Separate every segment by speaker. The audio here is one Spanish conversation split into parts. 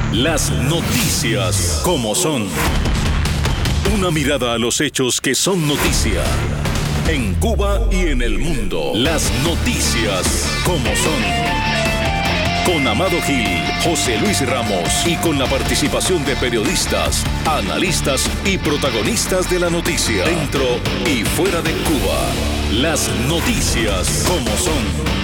Speaker 1: Las noticias como son. Una mirada a los hechos que son noticia. En Cuba y en el mundo. Las noticias como son. Con Amado Gil, José Luis Ramos y con la participación de periodistas, analistas y protagonistas de la noticia. Dentro y fuera de Cuba. Las noticias como son.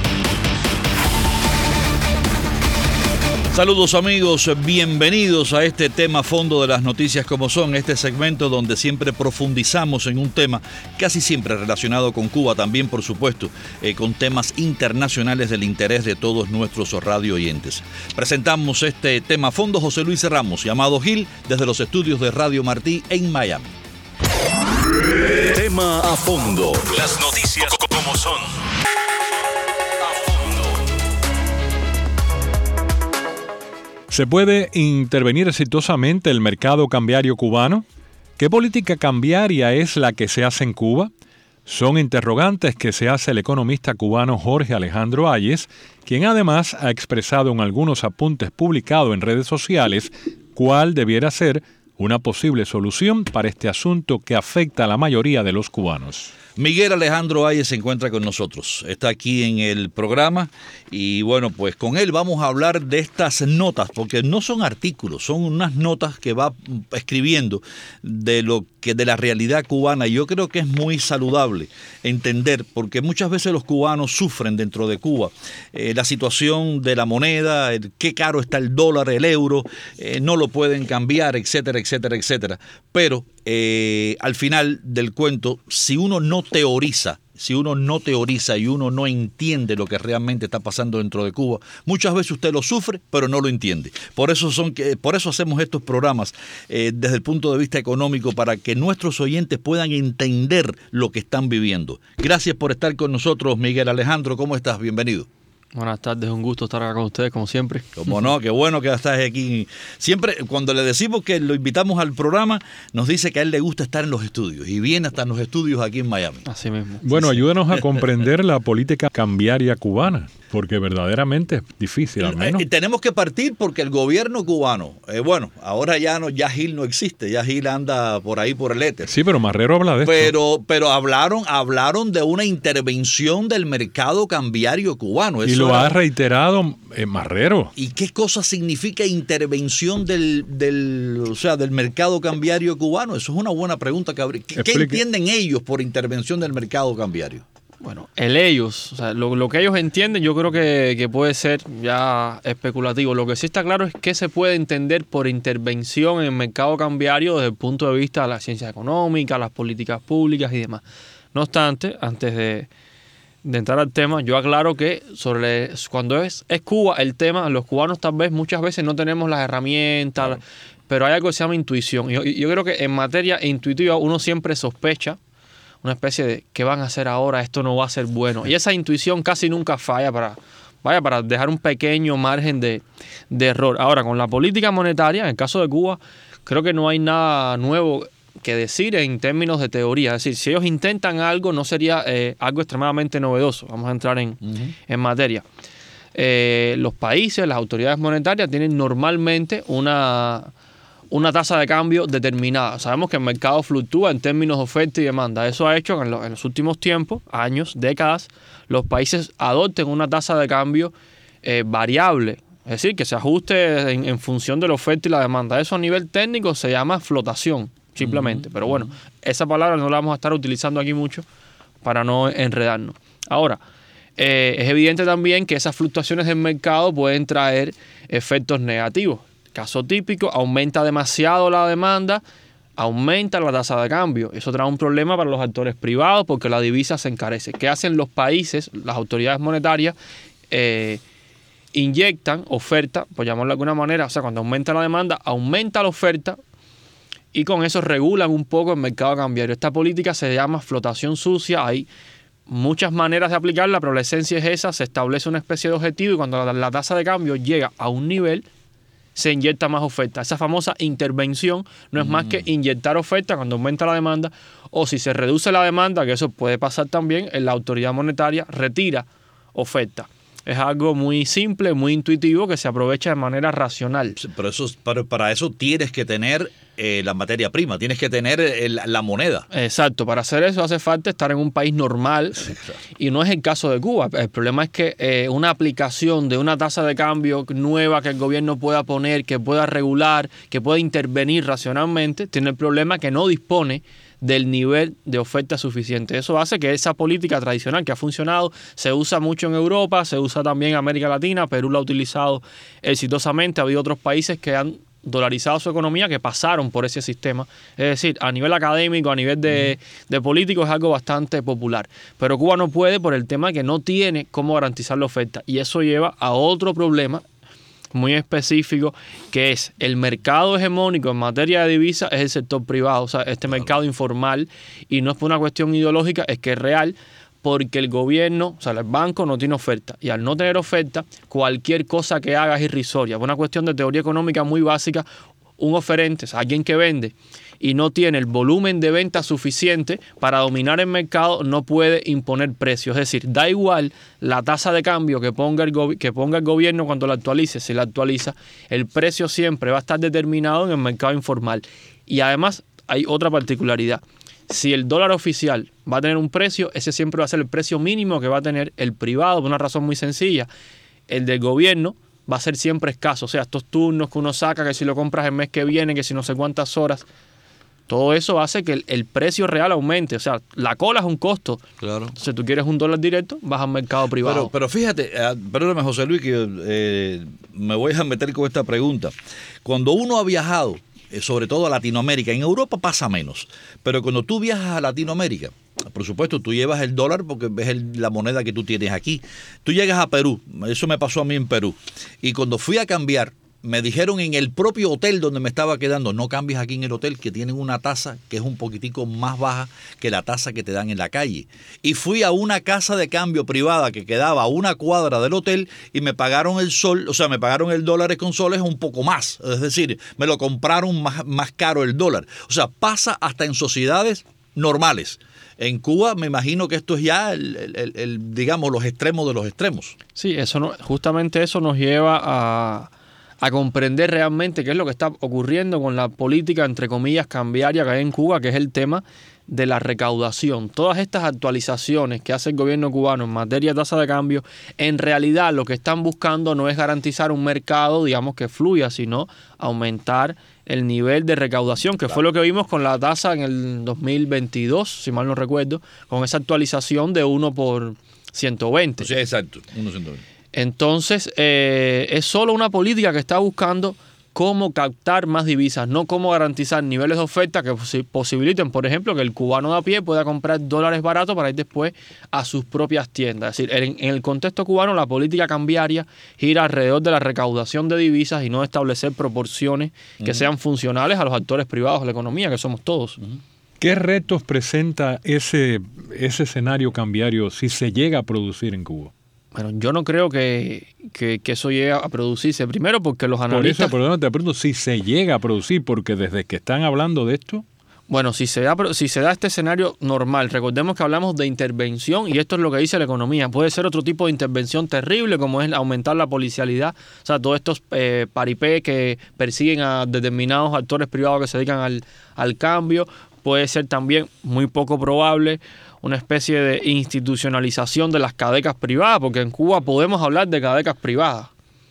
Speaker 2: Saludos amigos, bienvenidos a este tema fondo de las noticias como son, este segmento donde siempre profundizamos en un tema casi siempre relacionado con Cuba, también por supuesto con temas internacionales del interés de todos nuestros radio oyentes. Presentamos este tema fondo José Luis Ramos y Amado Gil desde los estudios de Radio Martí en Miami.
Speaker 1: Tema a fondo, las noticias como son.
Speaker 3: ¿Se puede intervenir exitosamente el mercado cambiario cubano? ¿Qué política cambiaria es la que se hace en Cuba? Son interrogantes que se hace el economista cubano Jorge Alejandro Ayes, quien además ha expresado en algunos apuntes publicados en redes sociales cuál debiera ser una posible solución para este asunto que afecta a la mayoría de los cubanos.
Speaker 2: Miguel Alejandro Ayes se encuentra con nosotros, está aquí en el programa y bueno, pues con él vamos a hablar de estas notas, porque no son artículos, son unas notas que va escribiendo de la realidad cubana y yo creo que es muy saludable entender, porque muchas veces los cubanos sufren dentro de Cuba la situación de la moneda, qué caro está el dólar, el euro, no lo pueden cambiar, etcétera, etcétera, etcétera, pero al final del cuento, si uno no teoriza y uno no entiende lo que realmente está pasando dentro de Cuba, muchas veces usted lo sufre, pero no lo entiende. Por eso hacemos estos programas desde el punto de vista económico, para que nuestros oyentes puedan entender lo que están viviendo. Gracias por estar con nosotros, Miguel Alejandro. ¿Cómo estás? Bienvenido.
Speaker 4: Buenas tardes, un gusto estar acá con ustedes, como siempre.
Speaker 2: Como no, qué bueno que estás aquí. Siempre, cuando le decimos que lo invitamos al programa, nos dice que a él le gusta estar en los estudios, y viene hasta en los estudios aquí en Miami.
Speaker 4: Así mismo.
Speaker 3: Bueno, ayúdanos a comprender la política cambiaria cubana, porque verdaderamente es difícil, al menos.
Speaker 2: Tenemos que partir porque el gobierno cubano, ahora ya Gil no existe, ya Gil anda por ahí por el éter.
Speaker 3: Sí, pero Marrero habla de esto.
Speaker 2: Pero hablaron de una intervención del mercado cambiario cubano.
Speaker 3: Y lo ha reiterado Marrero.
Speaker 2: ¿Y qué cosa significa intervención del mercado cambiario cubano? Eso es una buena pregunta. ¿Qué entienden ellos por intervención del mercado cambiario?
Speaker 4: Bueno, lo que ellos entienden, yo creo que puede ser ya especulativo. Lo que sí está claro es que se puede entender por intervención en el mercado cambiario desde el punto de vista de la ciencia económica, las políticas públicas y demás. No obstante, antes de entrar al tema, yo aclaro que cuando es Cuba el tema, los cubanos tal vez muchas veces no tenemos las herramientas, pero hay algo que se llama intuición. Yo creo que en materia intuitiva uno siempre sospecha una especie de ¿qué van a hacer ahora? Esto no va a ser bueno. Y esa intuición casi nunca falla para dejar un pequeño margen de error. Ahora, con la política monetaria, en el caso de Cuba, creo que no hay nada nuevo que decir en términos de teoría. Es decir, si ellos intentan algo, no sería algo extremadamente novedoso. Vamos a entrar en materia. Los países, las autoridades monetarias tienen normalmente una tasa de cambio determinada. Sabemos que el mercado fluctúa en términos de oferta y demanda. Eso ha hecho que en los últimos tiempos, años, décadas, los países adopten una tasa de cambio variable. Es decir, que se ajuste en función de la oferta y la demanda. Eso a nivel técnico se llama flotación, simplemente. Pero bueno, esa palabra no la vamos a estar utilizando aquí mucho para no enredarnos. Ahora, es evidente también que esas fluctuaciones del mercado pueden traer efectos negativos. Caso típico, aumenta demasiado la demanda, aumenta la tasa de cambio. Eso trae un problema para los actores privados porque la divisa se encarece. ¿Qué hacen los países, las autoridades monetarias? Inyectan oferta, por llamarlo de alguna manera. O sea, cuando aumenta la demanda, aumenta la oferta y con eso regulan un poco el mercado cambiario. Esta política se llama flotación sucia. Hay muchas maneras de aplicarla, pero la esencia es esa. Se establece una especie de objetivo y cuando la tasa de cambio llega a un nivel, se inyecta más oferta. Esa famosa intervención no es más que inyectar oferta cuando aumenta la demanda, o si se reduce la demanda, que eso puede pasar también, la autoridad monetaria retira oferta. es algo muy simple, muy intuitivo, que se aprovecha de manera racional.
Speaker 2: Pero para eso tienes que tener la materia prima, tienes que tener la moneda.
Speaker 4: Exacto, para hacer eso hace falta estar en un país normal, sí, claro. Y no es el caso de Cuba. El problema es que una aplicación de una tasa de cambio nueva que el gobierno pueda poner, que pueda regular, que pueda intervenir racionalmente, tiene el problema que no dispone del nivel de oferta suficiente. Eso hace que esa política tradicional que ha funcionado, se usa mucho en Europa, se usa también en América Latina, Perú lo ha utilizado exitosamente, ha habido otros países que han dolarizado su economía que pasaron por ese sistema. Es decir, a nivel académico, a nivel de político es algo bastante popular. Pero Cuba no puede por el tema que no tiene cómo garantizar la oferta. Y eso lleva a otro problema muy específico, que es el mercado hegemónico en materia de divisas es el sector privado, o sea, este mercado informal, y no es por una cuestión ideológica, es que es real, porque el gobierno, o sea, el banco no tiene oferta, y al no tener oferta, cualquier cosa que haga es irrisoria. Por una cuestión de teoría económica muy básica, un oferente, o sea, alguien que vende y no tiene el volumen de venta suficiente para dominar el mercado, no puede imponer precios. Es decir, da igual la tasa de cambio que ponga el gobierno cuando la actualice. Si la actualiza, el precio siempre va a estar determinado en el mercado informal. Y además hay otra particularidad. Si el dólar oficial va a tener un precio, ese siempre va a ser el precio mínimo que va a tener el privado, por una razón muy sencilla. El del gobierno va a ser siempre escaso. O sea, estos turnos que uno saca, que si lo compras el mes que viene, que si no sé cuántas horas, todo eso hace que el precio real aumente. O sea, la cola es un costo. Claro. Entonces, tú quieres un dólar directo, vas al mercado privado.
Speaker 2: Pero fíjate, perdóname, José Luis, que me voy a meter con esta pregunta. Cuando uno ha viajado, sobre todo a Latinoamérica, en Europa pasa menos, pero cuando tú viajas a Latinoamérica, por supuesto, tú llevas el dólar porque es la moneda que tú tienes aquí. Tú llegas a Perú, eso me pasó a mí en Perú, y cuando fui a cambiar, me dijeron en el propio hotel donde me estaba quedando, no cambies aquí en el hotel, que tienen una tasa que es un poquitico más baja que la tasa que te dan en la calle. Y fui a una casa de cambio privada que quedaba a una cuadra del hotel y me pagaron me pagaron el dólar con soles un poco más. Es decir, me lo compraron más caro el dólar. O sea, pasa hasta en sociedades normales. En Cuba me imagino que esto es ya digamos, los extremos de los extremos.
Speaker 4: Sí, justamente eso nos lleva a comprender realmente qué es lo que está ocurriendo con la política, entre comillas, cambiaria que hay en Cuba, que es el tema de la recaudación. Todas estas actualizaciones que hace el gobierno cubano en materia de tasa de cambio, en realidad lo que están buscando no es garantizar un mercado, digamos, que fluya, sino aumentar el nivel de recaudación, que fue lo que vimos con la tasa en el 2022, si mal no recuerdo, con esa actualización de 1 por 120.
Speaker 2: Sí, exacto, 1/120.
Speaker 4: Entonces, es solo una política que está buscando cómo captar más divisas, no cómo garantizar niveles de oferta que posibiliten, por ejemplo, que el cubano de a pie pueda comprar dólares baratos para ir después a sus propias tiendas. Es decir, en el contexto cubano, la política cambiaria gira alrededor de la recaudación de divisas y no establecer proporciones que sean funcionales a los actores privados de la economía, que somos todos.
Speaker 3: ¿Qué retos presenta ese escenario cambiario si se llega a producir en Cuba?
Speaker 4: Bueno, yo no creo que eso llegue a producirse. Primero porque los analistas...
Speaker 3: Por eso, te pregunto si se llega a producir, porque desde que están hablando de esto...
Speaker 4: Bueno, si se da este escenario normal, recordemos que hablamos de intervención y esto es lo que dice la economía. Puede ser otro tipo de intervención terrible, como es aumentar la policialidad. O sea, todos estos paripés que persiguen a determinados actores privados que se dedican al cambio. Puede ser también muy poco probable una especie de institucionalización de las cadecas privadas, porque en Cuba podemos hablar de cadecas privadas.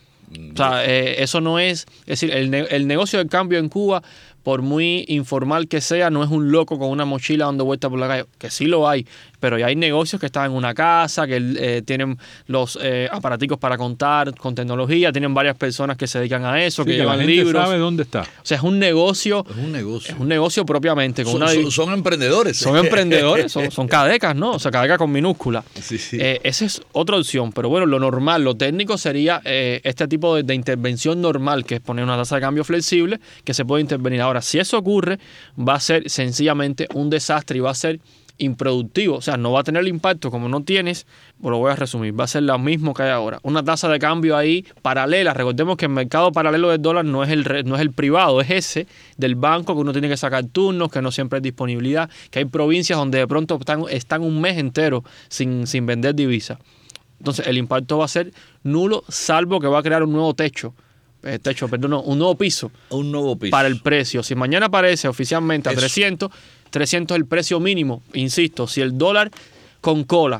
Speaker 4: O sea, eso no es decir, el negocio del cambio en Cuba, por muy informal que sea, no es un loco con una mochila dando vueltas por la calle, que sí lo hay, pero ya hay negocios que están en una casa, que tienen los aparaticos para contar con tecnología, tienen varias personas que se dedican a eso,
Speaker 3: sí,
Speaker 4: que llevan
Speaker 3: la gente
Speaker 4: libros.
Speaker 3: Sabe dónde está.
Speaker 4: O sea, es un negocio. Es un negocio propiamente.
Speaker 2: Son emprendedores.
Speaker 4: Son emprendedores, son cadecas, ¿no? O sea, cadecas con minúscula.
Speaker 2: Sí.
Speaker 4: Esa es otra opción, pero bueno, lo normal, lo técnico sería este tipo de intervención normal, que es poner una tasa de cambio flexible que se puede intervenir. Ahora, si eso ocurre, va a ser sencillamente un desastre y va a ser improductivo, o sea, no va a tener el impacto como no tienes, lo voy a resumir, va a ser lo mismo que hay ahora, una tasa de cambio ahí paralela. Recordemos que el mercado paralelo del dólar no es el privado, es ese del banco, que uno tiene que sacar turnos, que no siempre hay disponibilidad, que hay provincias donde de pronto están un mes entero sin vender divisas. Entonces el impacto va a ser nulo, salvo que va a crear un nuevo un nuevo piso.
Speaker 2: Un nuevo piso.
Speaker 4: Para el precio. Si mañana aparece oficialmente a
Speaker 2: Eso.
Speaker 4: 300 es el precio mínimo. Insisto, si el dólar con cola,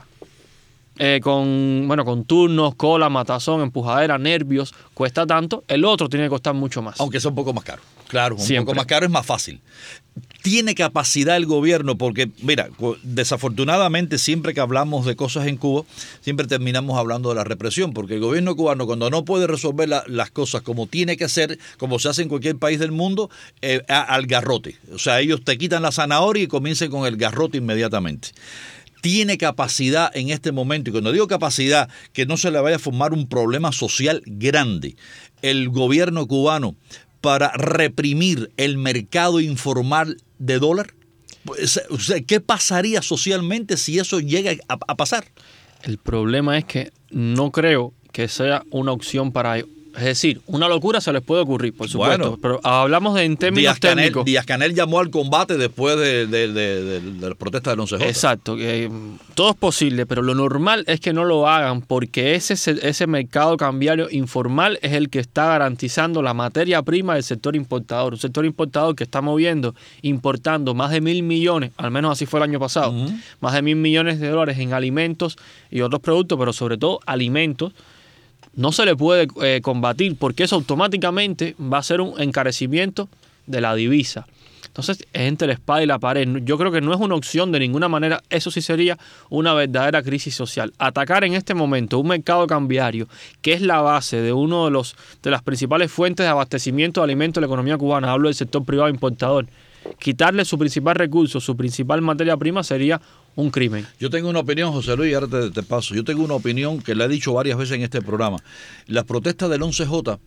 Speaker 4: con turnos, cola, matazón, empujadera, nervios, cuesta tanto, el otro tiene que costar mucho más.
Speaker 2: Aunque sea un poco más caro. Claro, un
Speaker 4: Siempre.
Speaker 2: poco más caro es más fácil. Tiene capacidad el gobierno porque, mira, desafortunadamente siempre que hablamos de cosas en Cuba, siempre terminamos hablando de la represión, porque el gobierno cubano cuando no puede resolver las cosas como tiene que ser, como se hace en cualquier país del mundo, al garrote. O sea, ellos te quitan la zanahoria y comienzan con el garrote inmediatamente. Tiene capacidad en este momento, y cuando digo capacidad, que no se le vaya a formar un problema social grande, el gobierno cubano para reprimir el mercado informal de dólar. O sea, ¿qué pasaría socialmente si eso llega a pasar?
Speaker 4: El problema es que no creo que sea una opción para ellos. Es decir, una locura se les puede ocurrir, por supuesto,
Speaker 2: Bueno,
Speaker 4: pero hablamos en términos técnicos.
Speaker 2: Díaz-Canel llamó al combate después de las protestas del 11J.
Speaker 4: Exacto, todo es posible, pero lo normal es que no lo hagan porque ese mercado cambiario informal es el que está garantizando la materia prima del sector importador. Un sector importador que está importando más de 1.000 millones, al menos así fue el año pasado, más de 1.000 millones de dólares en alimentos y otros productos, pero sobre todo alimentos. No se le puede combatir porque eso automáticamente va a ser un encarecimiento de la divisa. Entonces es entre la espada y la pared. Yo creo que no es una opción de ninguna manera. Eso sí sería una verdadera crisis social. Atacar en este momento un mercado cambiario que es la base de uno de las principales fuentes de abastecimiento de alimentos de la economía cubana. Hablo del sector privado importador. Quitarle su principal recurso, su principal materia prima sería un crimen.
Speaker 2: Yo tengo una opinión, José Luis, y ahora te paso. Yo tengo una opinión que la he dicho varias veces en este programa. Las protestas del 11J,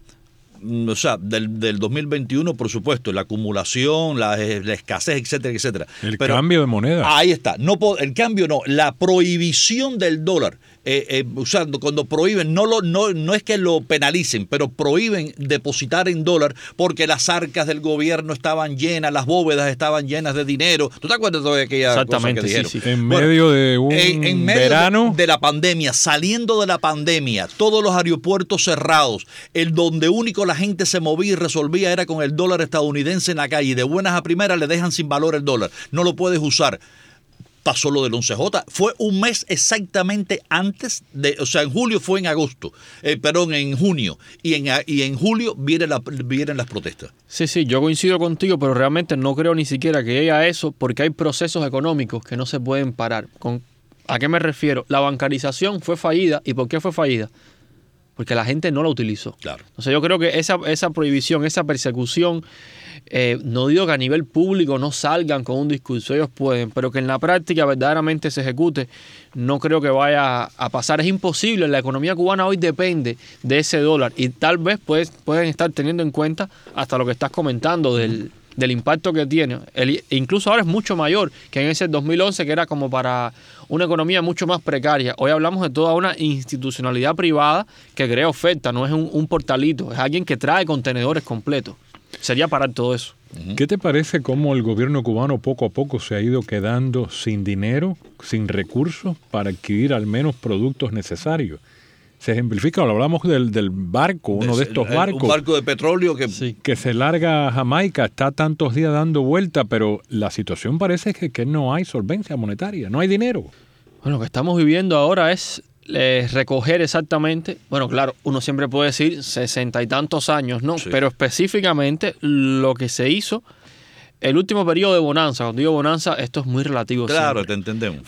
Speaker 2: o sea, del 2021, por supuesto, la acumulación, la escasez, etcétera, etcétera.
Speaker 3: Pero cambio de moneda.
Speaker 2: Ahí está. No, el cambio no, la prohibición del dólar. O sea, cuando prohíben, no es que lo penalicen, pero prohíben depositar en dólar porque las arcas del gobierno estaban llenas, las bóvedas estaban llenas de dinero. ¿Tú te acuerdas de aquella cosa que dijeron?
Speaker 4: Sí, sí.
Speaker 3: En medio de un verano.
Speaker 2: De la pandemia, saliendo de la pandemia, todos los aeropuertos cerrados, donde único la gente se movía y resolvía era con el dólar estadounidense en la calle. De buenas a primeras le dejan sin valor el dólar. No lo puedes usar. Pasó lo del 11J. Fue un mes exactamente antes o sea, en julio fue en agosto, en junio. Y en julio vienen las protestas.
Speaker 4: Sí, yo coincido contigo, pero realmente no creo ni siquiera que llegue a eso porque hay procesos económicos que no se pueden parar. ¿A qué me refiero? La bancarización fue fallida. ¿Y por qué fue fallida? Porque la gente no la utilizó. Claro. Entonces yo creo que esa prohibición, esa persecución, no digo que a nivel público no salgan con un discurso, ellos pueden, pero que en la práctica verdaderamente se ejecute, no creo que vaya a pasar. Es imposible, la economía cubana hoy depende de ese dólar y tal vez pueden estar teniendo en cuenta hasta lo que estás comentando del impacto que tiene. Incluso ahora es mucho mayor que en ese 2011 que era como para una economía mucho más precaria. Hoy hablamos de toda una institucionalidad privada que crea oferta, no es un portalito, es alguien que trae contenedores completos. Sería parar todo eso.
Speaker 3: ¿Qué te parece cómo el gobierno cubano poco a poco se ha ido quedando sin dinero, sin recursos para adquirir al menos productos necesarios? Se ejemplifica, lo hablamos del barco, uno de estos barcos.
Speaker 2: Un barco de petróleo
Speaker 3: que se larga a Jamaica, está tantos días dando vuelta, pero la situación parece que no hay solvencia monetaria, no hay dinero.
Speaker 4: Bueno, lo que estamos viviendo ahora es recoger exactamente, bueno, claro, uno siempre puede decir 60 y tantos años, ¿no? Sí. Pero específicamente lo que se hizo el último periodo de bonanza. Cuando digo bonanza, esto es muy relativo.
Speaker 2: Claro,
Speaker 4: siempre.
Speaker 2: Te entendemos.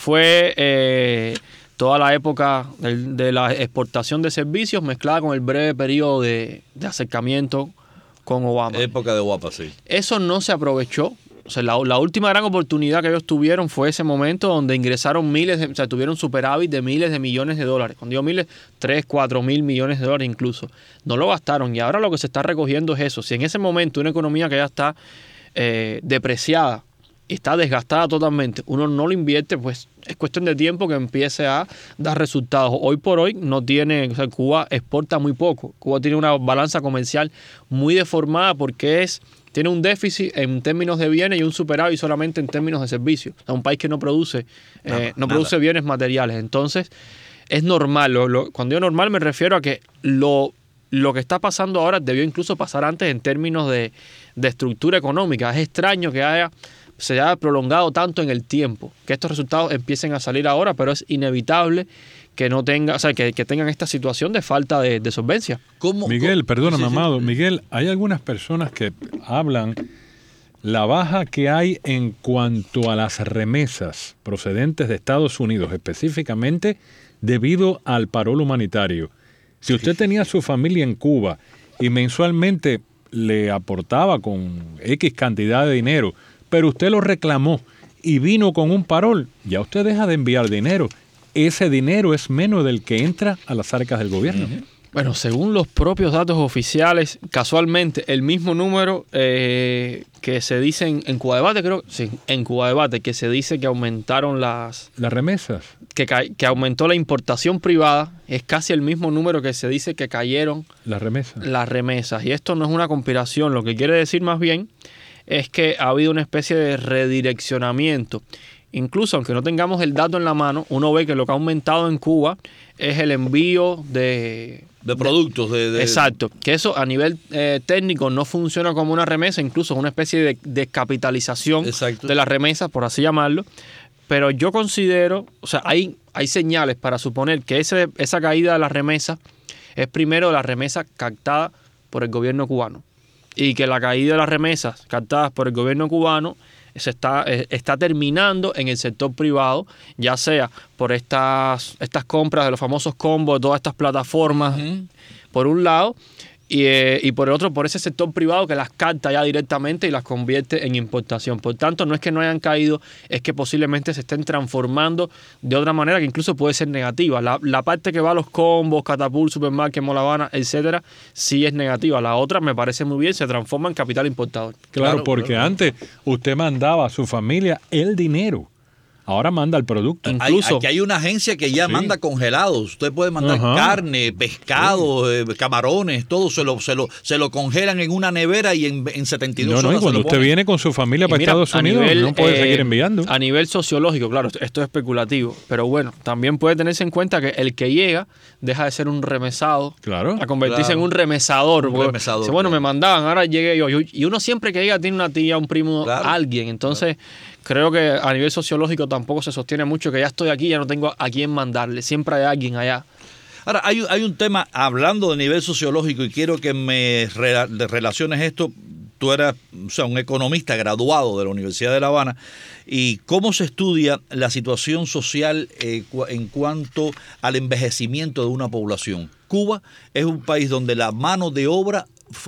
Speaker 4: Fue toda la época de la exportación de servicios mezclada con el breve periodo de acercamiento con Obama.
Speaker 2: Época de Obama, sí.
Speaker 4: Eso no se aprovechó. O sea, la última gran oportunidad que ellos tuvieron fue ese momento donde ingresaron tuvieron superávit de miles de millones de dólares. Cuando digo miles, 3, 4 mil millones de dólares incluso. No lo gastaron y ahora lo que se está recogiendo es eso. Si en ese momento una economía que ya está depreciada y está desgastada totalmente, uno no lo invierte, pues es cuestión de tiempo que empiece a dar resultados. Hoy por hoy no tiene, o sea, Cuba exporta muy poco. Cuba tiene una balanza comercial muy deformada porque tiene un déficit en términos de bienes y un superávit solamente en términos de servicios. O sea, un país que no produce bienes materiales. Entonces, es normal. Cuando digo normal me refiero a que lo que está pasando ahora debió incluso pasar antes en términos de estructura económica. Es extraño que se haya prolongado tanto en el tiempo, que estos resultados empiecen a salir ahora, pero es inevitable que no tenga, o sea, que tengan esta situación de falta de solvencia.
Speaker 3: Miguel, perdóname, Amado. Miguel, hay algunas personas que hablan la baja que hay en cuanto a las remesas procedentes de Estados Unidos, específicamente debido al parol humanitario. Si usted tenía su familia en Cuba y mensualmente le aportaba con X cantidad de dinero, pero usted lo reclamó y vino con un parol, ya usted deja de enviar dinero. Ese dinero es menos del que entra a las arcas del gobierno.
Speaker 4: Bueno, según los propios datos oficiales, casualmente el mismo número que se dice en Cuba Debate, creo, sí, en Cuba Debate, que se dice que aumentaron las
Speaker 3: remesas,
Speaker 4: que aumentó la importación privada, es casi el mismo número que se dice que cayeron
Speaker 3: las remesas.
Speaker 4: Y esto no es una conspiración, lo que quiere decir más bien es que ha habido una especie de redireccionamiento. Incluso aunque no tengamos el dato en la mano, uno ve que lo que ha aumentado en Cuba es el envío de
Speaker 2: productos.
Speaker 4: Exacto, que eso a nivel técnico no funciona como una remesa, incluso es una especie de descapitalización de las remesas, por así llamarlo. Pero yo considero, o sea, hay señales para suponer que esa caída de las remesas es primero la remesa captada por el gobierno cubano. Y que la caída de las remesas captadas por el gobierno cubano se está terminando en el sector privado, ya sea por estas compras de los famosos combos, de todas estas plataformas, por un lado, y por el otro, por ese sector privado que las capta ya directamente y las convierte en importación. Por tanto, no es que no hayan caído, es que posiblemente se estén transformando de otra manera que incluso puede ser negativa. La parte que va a los combos, Catapult, Supermarket, Mall Habana, etcétera, sí es negativa. La otra me parece muy bien, se transforma en capital importador.
Speaker 3: Claro, porque antes usted mandaba a su familia el dinero. Ahora manda el producto.
Speaker 2: Incluso aquí hay una agencia que ya manda congelados. Usted puede mandar carne, pescado, camarones, todo se lo congelan en una nevera y en 72 horas.
Speaker 3: Y cuando usted viene con su familia para Estados Unidos, no puede seguir enviando.
Speaker 4: A nivel sociológico, claro, esto es especulativo, pero bueno, también puede tenerse en cuenta que el que llega deja de ser un remesado a convertirse en un remesador. Dice, bueno, me mandaban, ahora llegué yo. Y uno siempre que llega tiene una tía, un primo, alguien. Entonces, creo que a nivel sociológico tampoco se sostiene mucho que ya estoy aquí, ya no tengo a quién mandarle. Siempre hay alguien allá.
Speaker 2: Ahora, hay un tema, hablando de nivel sociológico, y quiero que me relaciones esto. Tú eras, un economista graduado de la Universidad de La Habana. ¿Y cómo se estudia la situación social en cuanto al envejecimiento de una población? Cuba es un país donde la mano de obra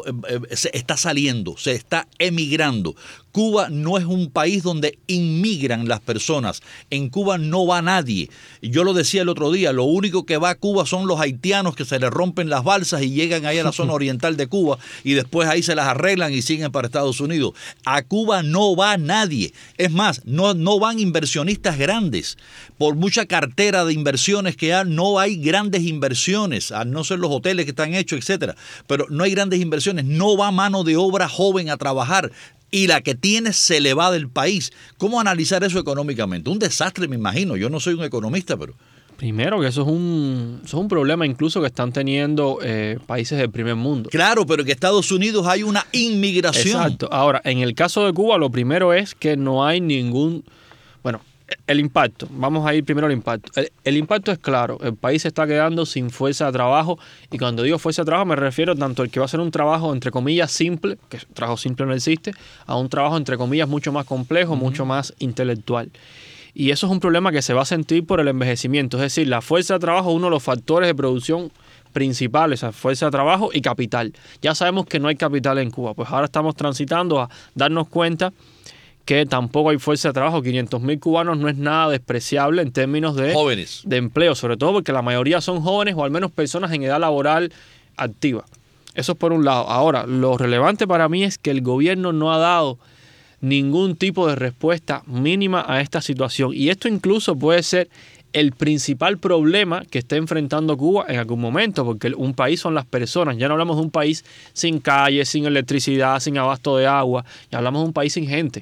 Speaker 2: se está saliendo, se está emigrando. Cuba no es un país donde inmigran las personas. En Cuba no va nadie. Yo lo decía el otro día, lo único que va a Cuba son los haitianos que se les rompen las balsas y llegan ahí a la zona oriental de Cuba y después ahí se las arreglan y siguen para Estados Unidos. A Cuba no va nadie. Es más, no van inversionistas grandes. Por mucha cartera de inversiones que hay, no hay grandes inversiones, a no ser los hoteles que están hechos, etcétera. Pero no hay grandes inversiones. No va mano de obra joven a trabajar. Y la que tiene se le va del país. ¿Cómo analizar eso económicamente? Un desastre, me imagino. Yo no soy un economista, pero...
Speaker 4: Primero que eso es un problema incluso que están teniendo países del primer mundo.
Speaker 2: Claro, pero en Estados Unidos hay una inmigración.
Speaker 4: Exacto. Ahora, en el caso de Cuba, lo primero es que no hay ningún... Bueno, el impacto. Vamos a ir primero al impacto. El impacto es claro. El país se está quedando sin fuerza de trabajo. Y cuando digo fuerza de trabajo me refiero tanto al que va a hacer un trabajo entre comillas simple, que trabajo simple no existe, a un trabajo entre comillas mucho más complejo, mucho más intelectual. Y eso es un problema que se va a sentir por el envejecimiento. Es decir, la fuerza de trabajo es uno de los factores de producción principales, fuerza de trabajo y capital. Ya sabemos que no hay capital en Cuba. Pues ahora estamos transitando a darnos cuenta que tampoco hay fuerza de trabajo. 500.000 cubanos no es nada despreciable en términos de
Speaker 2: jóvenes,
Speaker 4: de empleo, sobre todo porque la mayoría son jóvenes o al menos personas en edad laboral activa. Eso es por un lado. Ahora, lo relevante para mí es que el gobierno no ha dado ningún tipo de respuesta mínima a esta situación. Y esto incluso puede ser el principal problema que está enfrentando Cuba en algún momento, porque un país son las personas. Ya no hablamos de un país sin calles, sin electricidad, sin abasto de agua. Ya hablamos de un país sin gente.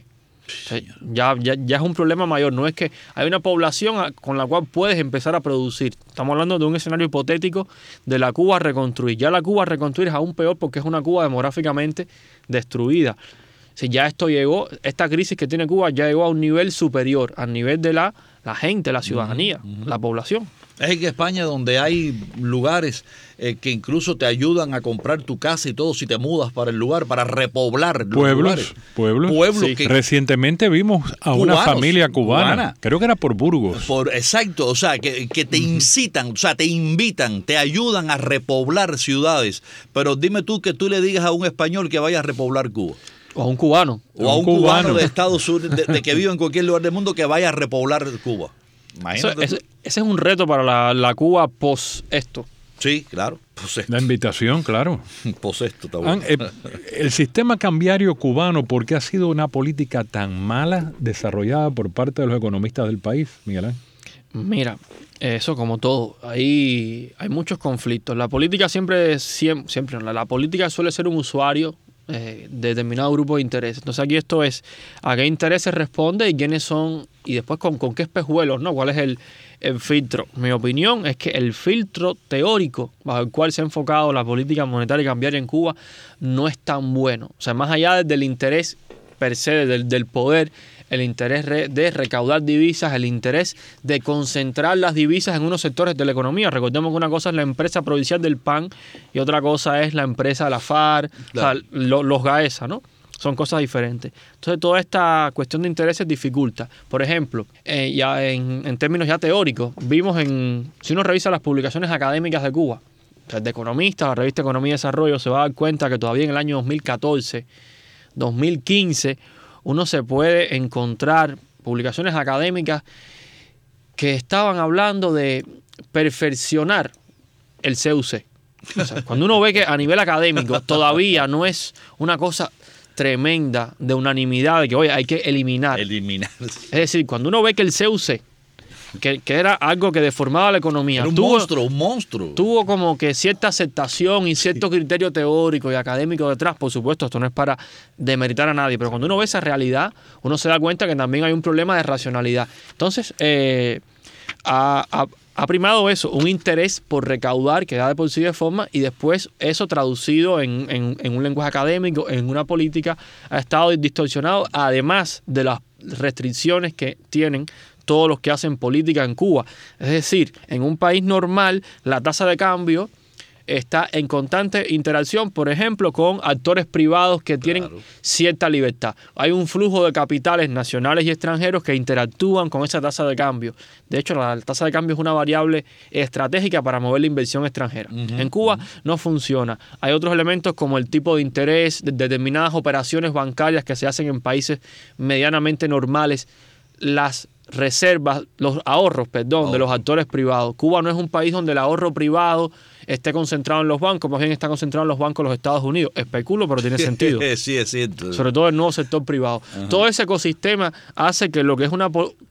Speaker 4: O sea, ya es un problema mayor. No es que hay una población con la cual puedes empezar a producir. Estamos hablando de un escenario hipotético de la Cuba a reconstruir. Ya la Cuba a reconstruir es aún peor porque es una Cuba demográficamente destruida. Si ya esto llegó, esta crisis que tiene Cuba ya llegó a un nivel superior, al nivel de la gente, la ciudadanía, la población.
Speaker 2: Es en España donde hay lugares que incluso te ayudan a comprar tu casa y todo si te mudas para el lugar, para repoblar
Speaker 3: pueblos.
Speaker 2: Sí.
Speaker 3: Que recientemente vimos a una familia cubana, creo que era por Burgos.
Speaker 2: Exacto, o sea, que te incitan, o sea, te invitan, te ayudan a repoblar ciudades. Pero dime tú que tú le digas a un español que vaya a repoblar Cuba.
Speaker 4: O a un cubano.
Speaker 2: O a un cubano de Estados Unidos, de que vive en cualquier lugar del mundo, que vaya a repoblar Cuba.
Speaker 4: Ese es un reto para la Cuba post esto.
Speaker 2: Sí, claro. Post-esto.
Speaker 3: La invitación, claro.
Speaker 2: Post-esto, está bueno.
Speaker 3: El sistema cambiario cubano, ¿por qué ha sido una política tan mala desarrollada por parte de los economistas del país, Miguel Ángel?
Speaker 4: Mira, eso como todo, hay muchos conflictos. La política la política suele ser un usuario de determinado grupo de intereses. Entonces aquí esto es a qué intereses responde y quiénes son, y después con qué espejuelos, ¿no? ¿Cuál es el filtro? Mi opinión es que el filtro teórico bajo el cual se ha enfocado la política monetaria y cambiaria en Cuba no es tan bueno. O sea, más allá del interés per se, del poder, el interés de recaudar divisas, el interés de concentrar las divisas en unos sectores de la economía. Recordemos que una cosa es la empresa provincial del PAN y otra cosa es la empresa de la FARC, claro. O sea, los GAESA, ¿no? Son cosas diferentes. Entonces, toda esta cuestión de intereses dificulta. Por ejemplo, ya en términos ya teóricos, vimos si uno revisa las publicaciones académicas de Cuba, o sea, de economistas, la revista Economía y Desarrollo, se va a dar cuenta que todavía en el año 2014, 2015, uno se puede encontrar publicaciones académicas que estaban hablando de perfeccionar el CUC. O sea, cuando uno ve que a nivel académico todavía no es una cosa tremenda de unanimidad de que, oye, hay que eliminar. Es decir, cuando uno ve que el CUC, que era algo que deformaba la economía,
Speaker 2: era un monstruo.
Speaker 4: Tuvo como que cierta aceptación y cierto criterio teórico y académico detrás. Por supuesto, esto no es para demeritar a nadie, pero cuando uno ve esa realidad, uno se da cuenta que también hay un problema de racionalidad. Entonces, ha primado eso, un interés por recaudar que da de por sí de forma, y después eso traducido en un lenguaje académico, en una política, ha estado distorsionado, además de las restricciones que tienen todos los que hacen política en Cuba. Es decir, en un país normal, la tasa de cambio está en constante interacción, por ejemplo, con actores privados que tienen cierta libertad. Hay un flujo de capitales nacionales y extranjeros que interactúan con esa tasa de cambio. De hecho, la tasa de cambio es una variable estratégica para mover la inversión extranjera. En Cuba no funciona. Hay otros elementos como el tipo de interés, de determinadas operaciones bancarias que se hacen en países medianamente normales, las reservas, los ahorros, de los actores privados. Cuba no es un país donde el ahorro privado esté concentrado en los bancos, más bien está concentrado en los bancos de los Estados Unidos. Especulo, pero tiene sentido.
Speaker 2: Sí, es cierto.
Speaker 4: Sobre todo el nuevo sector privado. Todo ese ecosistema hace que lo que es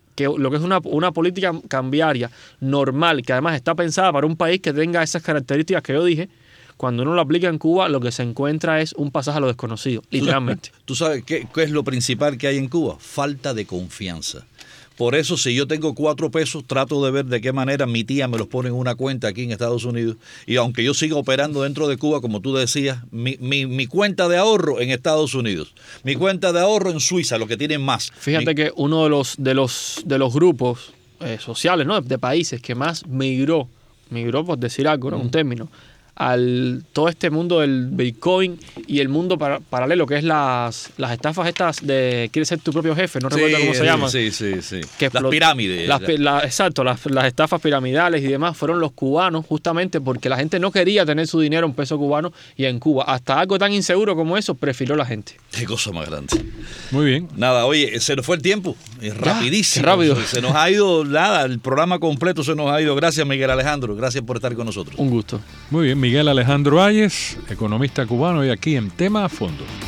Speaker 4: una política cambiaria normal, que además está pensada para un país que tenga esas características que yo dije, cuando uno lo aplica en Cuba, lo que se encuentra es un pasaje a lo desconocido, literalmente.
Speaker 2: ¿Tú sabes qué es lo principal que hay en Cuba? Falta de confianza. Por eso, si yo tengo 4 pesos, trato de ver de qué manera mi tía me los pone en una cuenta aquí en Estados Unidos. Y aunque yo siga operando dentro de Cuba, como tú decías, mi cuenta de ahorro en Estados Unidos, mi cuenta de ahorro en Suiza, lo que tienen más.
Speaker 4: Fíjate que uno de los grupos sociales, ¿no?, de países que más migró por decir algo, ¿no?, un término, al todo este mundo del Bitcoin y el mundo paralelo, que es las estafas estas de quieres ser tu propio jefe, no recuerdo cómo se llaman.
Speaker 2: Sí.
Speaker 4: Que
Speaker 2: las pirámides.
Speaker 4: Exacto, las estafas piramidales y demás fueron los cubanos, justamente porque la gente no quería tener su dinero en peso cubano, y en Cuba, hasta algo tan inseguro como eso, prefirió la gente.
Speaker 2: Qué cosa más grande.
Speaker 3: Muy bien.
Speaker 2: Nada, oye, se nos fue el tiempo. Es rapidísimo.
Speaker 4: Qué rápido.
Speaker 2: Se nos ha ido, el programa completo se nos ha ido. Gracias, Miguel Alejandro. Gracias por estar con nosotros.
Speaker 4: Un gusto.
Speaker 3: Muy bien, Miguel Alejandro Ayes, economista cubano, y aquí en Tema a Fondo.